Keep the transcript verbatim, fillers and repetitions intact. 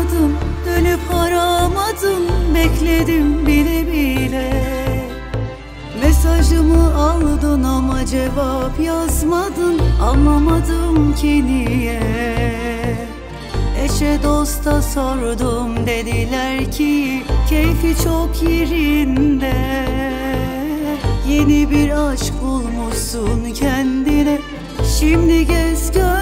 Aramadım, dönüp aramadım, bekledim bile bile. Mesajımı aldın ama cevap yazmadın, anlamadım ki niye. Eşe dosta sordum, dediler ki keyfi çok yerinde. Yeni bir aşk bulmuşsun kendine, şimdi gez gör